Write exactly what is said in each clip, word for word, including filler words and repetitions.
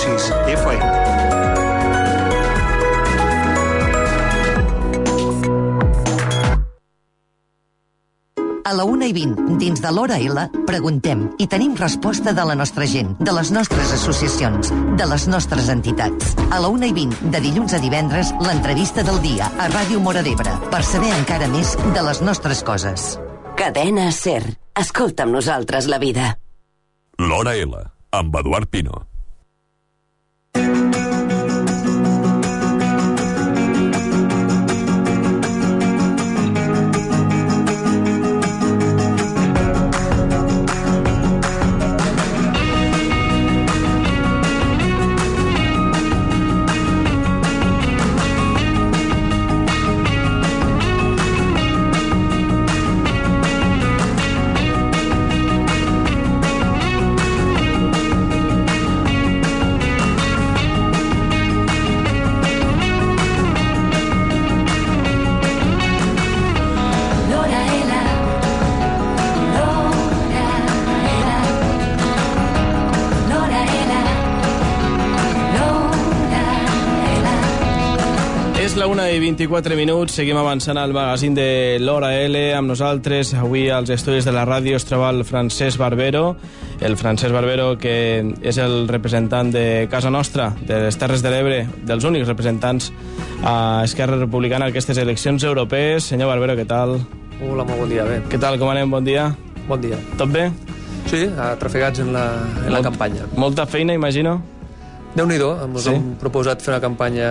sis F M. A la una i vint, dins de l'Hora L, preguntem i tenim resposta de la nostra gent, de les nostres associacions, de les nostres entitats. A la una i vint, de dilluns a divendres, l'entrevista del dia a Ràdio Móra d'Ebre, per saber encara més de les nostres coses. Cadena SER. Escolta amb nosaltres la vida. L'Hora L, amb Eduard Pino. vint-i-quatre minuts, seguim avançant al magazín de l'Hora L amb nosaltres. Avui als estudis de la ràdio es troba el Francesc Barbero, el Francesc Barbero que és el representant de casa nostra, de les Terres de l'Ebre, dels únics representants a Esquerra Republicana en aquestes eleccions europees. Senyor Barbero, què tal? Hola, molt bon dia, bé. Què tal, com anem? Bon dia. Bon dia. Tot bé? Sí, trafegats en la, en la Molt, campanya. Molta feina, imagino? Déu-n'hi-do, ens Sí? hem proposat fer una campanya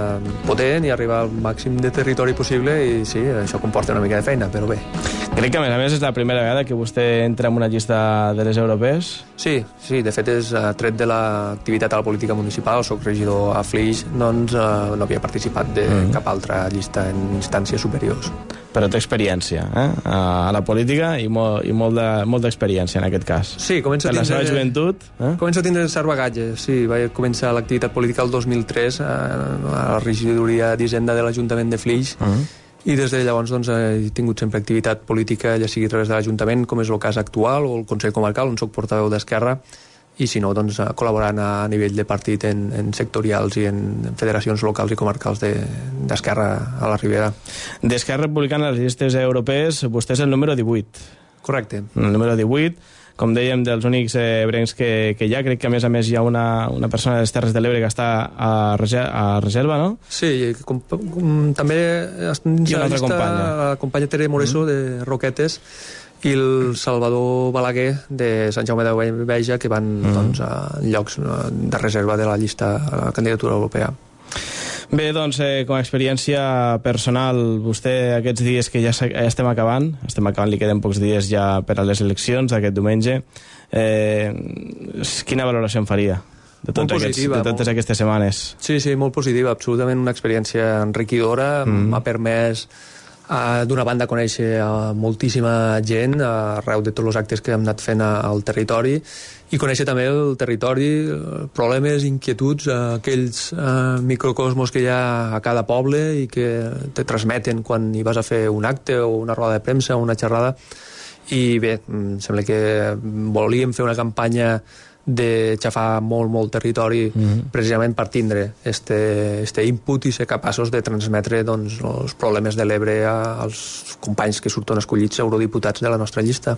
potent i arribar al màxim de territori possible i sí, això comporta una mica de feina, però bé. Crec que, a més a més, és la primera vegada que vostè entra en una llista de les europees. Sí, sí, de fet és eh, tret de l'activitat a la política municipal, soc regidor a Flix, doncs eh, no havia participat de mm. cap altra llista en instàncies superiors. Però té experiència, eh? A la política i, molt, i molt de- molta experiència en aquest cas. Sí, començo a En la seva tindre... joventut, eh? Començo a tindre cert bagatge, sí. Vaig començar l'activitat política el dos mil tres a la regidoria d'Hisenda de l'Ajuntament de Flix Uh -huh. i des de llavors doncs, he tingut sempre activitat política, ja sigui a través de l'Ajuntament, com és el cas actual, o el Consell Comarcal, on soc portaveu d'Esquerra, i si no, doncs, col·laborant a nivell de partit en, en sectorials i en federacions locals i comarcals d'Esquerra de, a la Ribera. D'Esquerra Republicana a les llistes europees, vostè és el número divuit. Correcte. El número divuit, com dèiem, dels únics ebrencs que, que hi ha. Crec que, a més a més, hi ha una, una persona de les Terres de l'Ebre que està a, reserva, a reserva, no? Sí, com, com, també dins I una la altra llista companya. la companya Tere Moreso, mm. de Roquetes, i el Salvador Balaguer de Sant Jaume de Beja, que van mm. doncs, a llocs de reserva de la llista a la candidatura europea. Bé, doncs, eh, com a experiència personal, vostè aquests dies que ja, ja estem acabant, estem acabant, li queden pocs dies ja per a les eleccions d'aquest diumenge, eh, quina valoració en faria de, tots aquests, positiva, de totes molt... aquestes setmanes? Sí, sí, molt positiva, absolutament una experiència enriquidora, Mm. m'ha permès uh, d'una banda conèixer uh, moltíssima gent uh, arreu de tots els actes que hem anat fent a, al territori, i conèixer també el territori, problemes, inquietuds, uh, aquells uh, microcosmos que hi ha a cada poble i que te transmeten quan hi vas a fer un acte o una roda de premsa o una xerrada. I bé, em sembla que volíem fer una campanya de xafar molt, molt territori mm-hmm. precisament per tindre este, este input i ser capaços de transmetre doncs, els problemes de l'Ebre als companys que surten escollits eurodiputats de la nostra llista.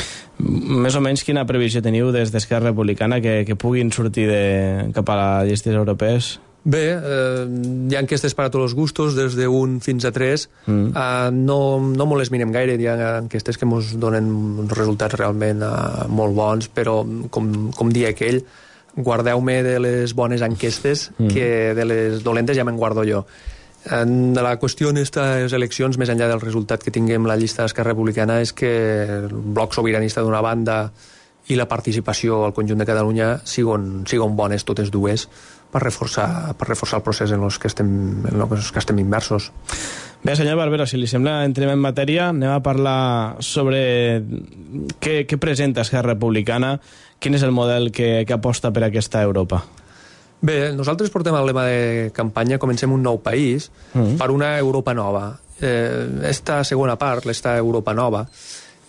Més o menys quina previsió teniu des d'Esquerra Republicana que, que puguin sortir de, cap a les llistes europees? Bé, eh, hi ha enquestes per a tots els gustos, des d'un fins a tres. Mm. Eh, no, no molt les mirem gaire, hi ha enquestes que ens donen resultats realment eh, molt bons, però, com, com dia aquell, guardeu-me de les bones enquestes, mm. que de les dolentes ja me'n guardo jo. En la qüestió en aquestes eleccions, més enllà del resultat que tinguem la llista d'Esquerra Republicana, és que el bloc sobiranista d'una banda i la participació al conjunt de Catalunya siguin, siguin bones totes dues per reforçar, per reforçar el procés en els que estem, en els que estem immersos. Bé, senyor Barbero, si li sembla, entrem en matèria, anem a parlar sobre què, què presenta Esquerra Republicana, quin és el model que, que aposta per aquesta Europa. Bé, nosaltres portem el lema de campanya Comencem un nou país mm. per una Europa nova. Eh, esta segona part, l'esta Europa nova,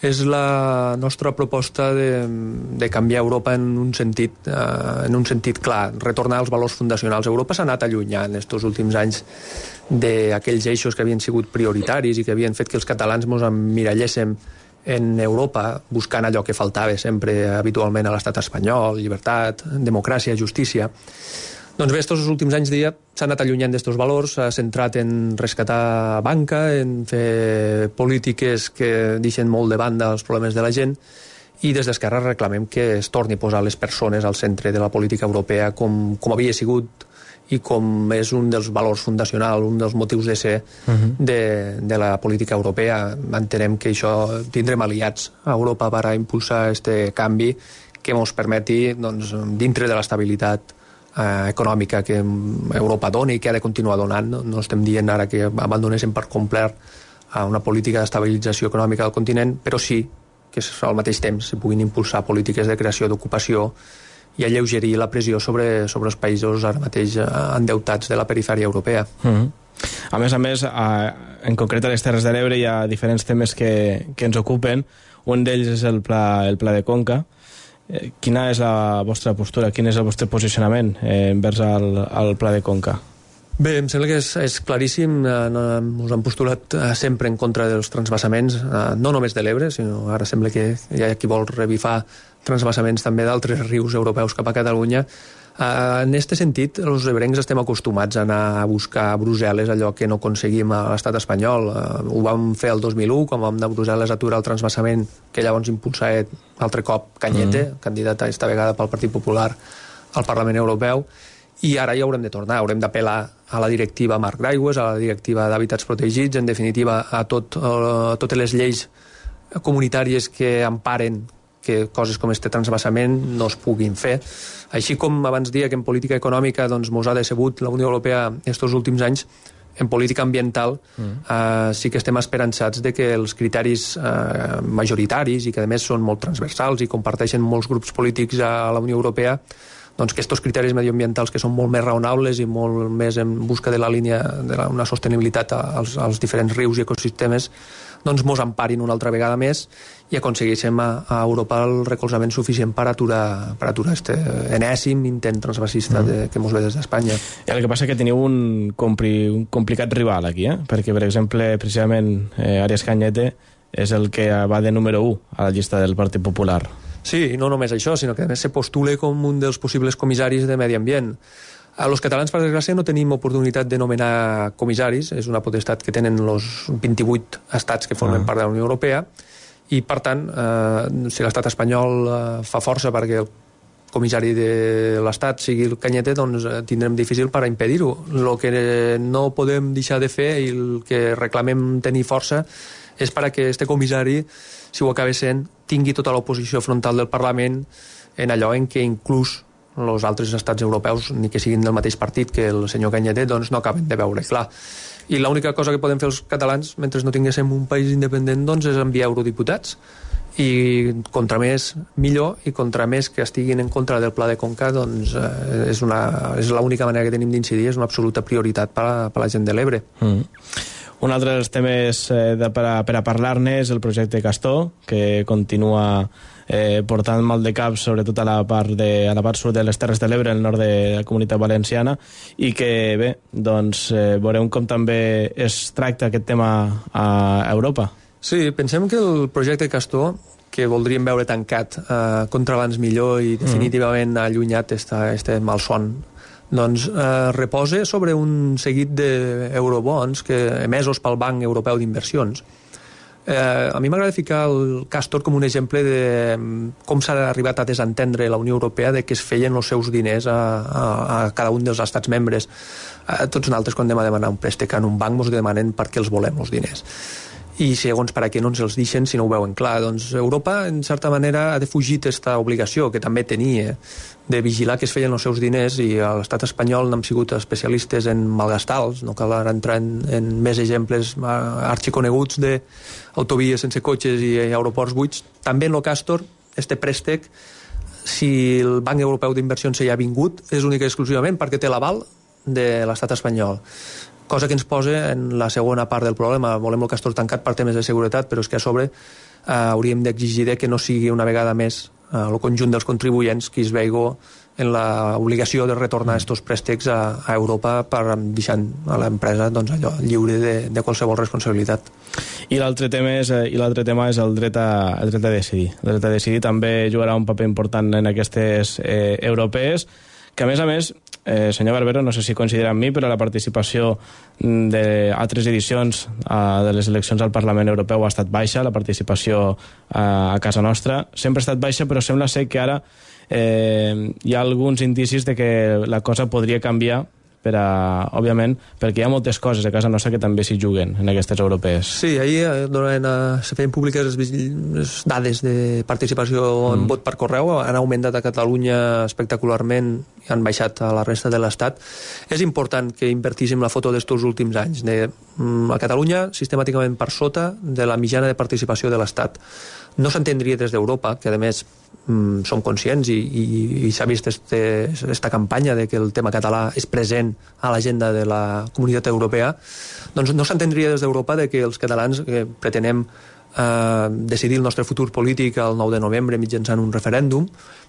és la nostra proposta de, de canviar Europa en un sentit eh, en un sentit clar, retornar als valors fundacionals. Europa s'ha anat allunyant estos últims anys d'aquells eixos que havien sigut prioritaris i que havien fet que els catalans mos emmiralléssim en Europa, buscant allò que faltava sempre habitualment a l'estat espanyol: llibertat, democràcia, justícia. Doncs bé, estos últims anys dia s'ha anat allunyant d'estos valors, s'ha centrat en rescatar banca, en fer polítiques que deixen molt de banda els problemes de la gent, i des d'Esquerra reclamem que es torni a posar les persones al centre de la política europea com, com havia sigut i com és un dels valors fundacionals, un dels motius de ser uh-huh. de, de la política europea. Entenem que això tindrem aliats a Europa per a impulsar este canvi que ens permeti, doncs, dintre de l'estabilitat eh, econòmica que Europa dona i que ha de continuar donant. No, no estem dient ara que abandonéssim per complet a una política d'estabilització econòmica del continent, però sí que al mateix temps se puguin impulsar polítiques de creació d'ocupació i alleugerir la pressió sobre, sobre els països ara mateix endeutats de la perifèria europea. Mm-hmm. A més a més, a, en concret a les Terres de l'Ebre hi ha diferents temes que, que ens ocupen. Un d'ells és el pla, el pla de Conca. Eh, quina és la vostra postura, quin és el vostre posicionament eh, envers el, el pla de Conca? Bé, em sembla que és, és claríssim. Eh, us han postulat eh, sempre en contra dels transvasaments, eh, no només de l'Ebre, sinó ara sembla que hi ha qui vol revifar transvasaments també d'altres rius europeus cap a Catalunya. Eh, en aquest sentit, els ebrencs estem acostumats a anar a buscar a Brussel·les allò que no aconseguim a l'estat espanyol. Eh, ho vam fer el dos mil u, quan vam anar a Brussel·les a aturar el transvasament que llavors impulsava altre cop Cañete, mm. candidat esta vegada pel Partit Popular al Parlament Europeu, i ara ja haurem de tornar, haurem d'apel·lar a la directiva Marc d'Aigües, a la directiva d'Hàbitats Protegits, en definitiva a, tot, a totes les lleis comunitàries que emparen que coses com este transvasament no es puguin fer. Així com abans dia que en política econòmica doncs, mos ha decebut la Unió Europea estos últims anys, en política ambiental mm. eh, sí que estem esperançats de que els criteris eh, majoritaris i que a més són molt transversals i comparteixen molts grups polítics a la Unió Europea, doncs que estos criteris medioambientals que són molt més raonables i molt més en busca de la línia de la, una sostenibilitat als, als diferents rius i ecosistemes doncs mos emparin una altra vegada més i aconsegueixem a, a Europa el recolzament suficient per aturar, per aturar este enèsim intent transvasista mm. de, que mos ve des d'Espanya. I el que passa és que teniu un, compli, un complicat rival aquí, eh? Perquè, per exemple, precisament eh, Arias Cañete és el que va de número u a la llista del Partit Popular. Sí, i no només això, sinó que a més se postula com un dels possibles comissaris de Medi Ambient. A los catalans, per desgràcia, no tenim oportunitat de nomenar comissaris, és una potestat que tenen els vint-i-vuit estats que formen ah. part de la Unió Europea, i per tant, eh, si l'estat espanyol eh, fa força perquè el comissari de l'estat sigui el Cañete, doncs eh, tindrem difícil per a impedir-ho. El que no podem deixar de fer i el que reclamem tenir força és per a que este comissari, si ho acaba sent, tingui tota l'oposició frontal del Parlament en allò en què inclús els altres estats europeus, ni que siguin del mateix partit que el senyor Cañete, doncs no acaben de veure clar. I l'única cosa que podem fer els catalans, mentre no tinguéssim un país independent, doncs és enviar eurodiputats. I contra més, millor, i contra més que estiguin en contra del pla de Conca, doncs eh, és, una, és l'única manera que tenim d'incidir, és una absoluta prioritat per a, per a la gent de l'Ebre. Mm. Un altre dels temes eh, de, per, a, per a parlar-ne és el projecte Castor, que continua eh, portant mal de cap, sobretot a la part, de, a la part sud de les Terres de l'Ebre, al nord de la Comunitat Valenciana, i que, bé, doncs, eh, veurem com també es tracta aquest tema a Europa. Sí, pensem que el projecte Castor, que voldríem veure tancat eh, contra abans millor i definitivament mm. allunyat esta, este malson, doncs eh, reposa sobre un seguit d'eurobons que emesos pel Banc Europeu d'Inversions. Eh, a mi m'agrada ficar el Castor com un exemple de com s'ha arribat a desentendre la Unió Europea de que es feien els seus diners a, a, a cada un dels estats membres. Eh, tots nosaltres, quan anem a demanar un préstec en un banc, ens demanen per què els volem els diners. I segons per a què no ens els deixen si no ho veuen clar. Doncs Europa, en certa manera, ha defugit aquesta obligació que també tenia de vigilar que es feien els seus diners, i a l'estat espanyol n'hem sigut especialistes en malgastar-los. No cal ara entrar en, en més exemples arxiconeguts d'autovies sense cotxes i aeroports buits. També en el Castor, este préstec, si el Banc Europeu d'Inversions s'hi ha vingut, és únic i exclusivament perquè té l'aval de l'estat espanyol. Cosa que ens posa en la segona part del problema. Volem el Castor tancat per temes de seguretat, però és que a sobre hauríem d'exigir que no sigui una vegada més eh, el conjunt dels contribuents qui es veigo en l'obligació de retornar aquests préstecs a, a Europa per deixant a l'empresa doncs, allò, lliure de, de qualsevol responsabilitat. I l'altre tema és, i l'altre tema és el, dret a, el dret a decidir. El dret a decidir també jugarà un paper important en aquestes eh, europees, que a més a més, eh, senyor Barbero, no sé si coincidira amb mi, però la participació d'altres edicions eh, de les eleccions al Parlament Europeu ha estat baixa, la participació eh, a casa nostra sempre ha estat baixa, però sembla ser que ara eh, hi ha alguns indicis de que la cosa podria canviar per a, òbviament, perquè hi ha moltes coses a casa nostra que també s'hi juguen en aquestes europees. Sí, ahir eh, se feien públiques les dades de participació en mm. vot per correu, han augmentat a Catalunya espectacularment i han baixat a la resta de l'Estat. És important que invertíssim la foto d'estos últims anys. De, a Catalunya, sistemàticament per sota de la mitjana de participació de l'Estat. No s'entendria des d'Europa, que a més mm, som conscients i, i, i s'ha vist aquesta campanya de que el tema català és present a l'agenda de la Comunitat Europea, doncs no s'entendria des d'Europa de que els catalans que pretenem eh, decidir el nostre futur polític el nou de novembre mitjançant un referèndum,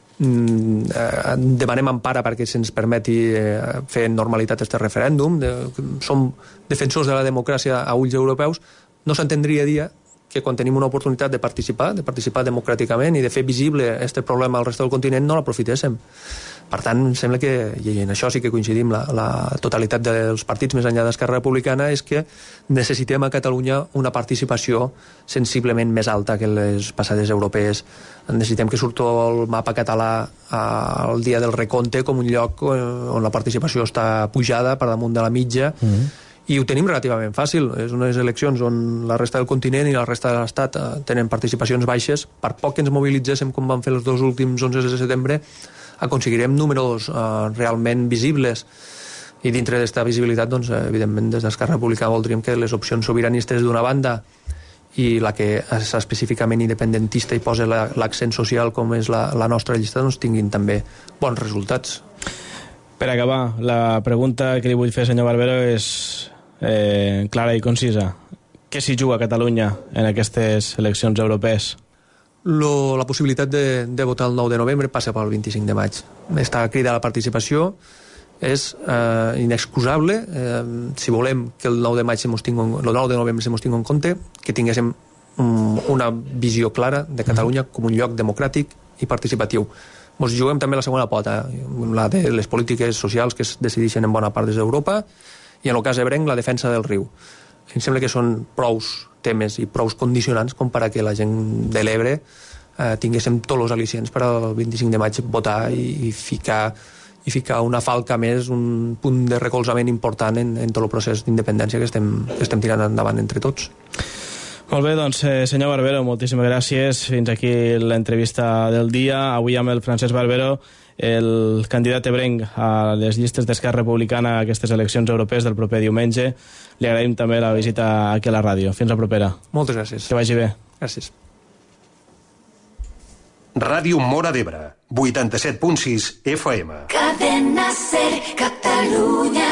mm, eh, demanem empara perquè se'ns permeti eh, fer en normalitat aquest referèndum, de, som defensors de la democràcia a ulls europeus, no s'entendria dia que quan tenim una oportunitat de participar, de participar democràticament i de fer visible aquest problema al resta del continent, no l'aprovitéssim. Per tant, em sembla que, i en això sí que coincidim, la, la totalitat dels partits més enllà d'Esquerra Republicana, és que necessitem a Catalunya una participació sensiblement més alta que les passades europees. Necessitem que surti el mapa català al dia del recompte com un lloc on la participació està pujada per damunt de la mitja, mm-hmm. i ho tenim relativament fàcil. És unes eleccions on la resta del continent i la resta de l'Estat eh, tenen participacions baixes. Per poc que ens mobilitzéssim com van fer els dos últims onze de setembre, aconseguirem números eh, realment visibles. I dintre d'esta visibilitat, doncs, evidentment, des d'Esquerra Republicana voldríem que les opcions sobiranistes d'una banda i la que és específicament independentista i posa l'accent social com és la, la nostra llista, doncs tinguin també bons resultats. Per acabar, la pregunta que li vull fer, senyor Barbero, és eh, clara i concisa. Què s'hi juga a Catalunya en aquestes eleccions europees? Lo, la possibilitat de, de votar el nou de novembre passa pel vint-i-cinc de maig. Esta crida a la participació és eh, inexcusable. Eh, si volem que el nou de maig se mos tingui, el nou de novembre se mos tingui en compte, que tinguéssim um, una visió clara de Catalunya com un lloc democràtic i participatiu. Ens juguem també la segona pota, la de les polítiques socials que es decideixen en bona part des d'Europa, i en el cas ebrenc la defensa del riu. Em sembla que són prous temes i prous condicionants com per a que la gent de l'Ebre eh, tinguéssim tots els al·licients per al vint-i-cinc de maig votar i, i ficar i ficar una falca més, un punt de recolzament important en, en tot el procés d'independència que estem, que estem tirant endavant entre tots. Molt bé, doncs, eh, senyor Barbero, moltíssimes gràcies. Fins aquí l'entrevista del dia. Avui amb el Francesc Barbero, el candidat ebrenc a les llistes d'Esquerra Republicana a aquestes eleccions europees del proper diumenge. Li agraïm també la visita aquí a la ràdio. Fins la propera. Moltes gràcies. Que vagi bé. Gràcies. Ràdio Móra d'Ebre, vuitanta-set punt sis F M. Cadena Ser, Catalunya.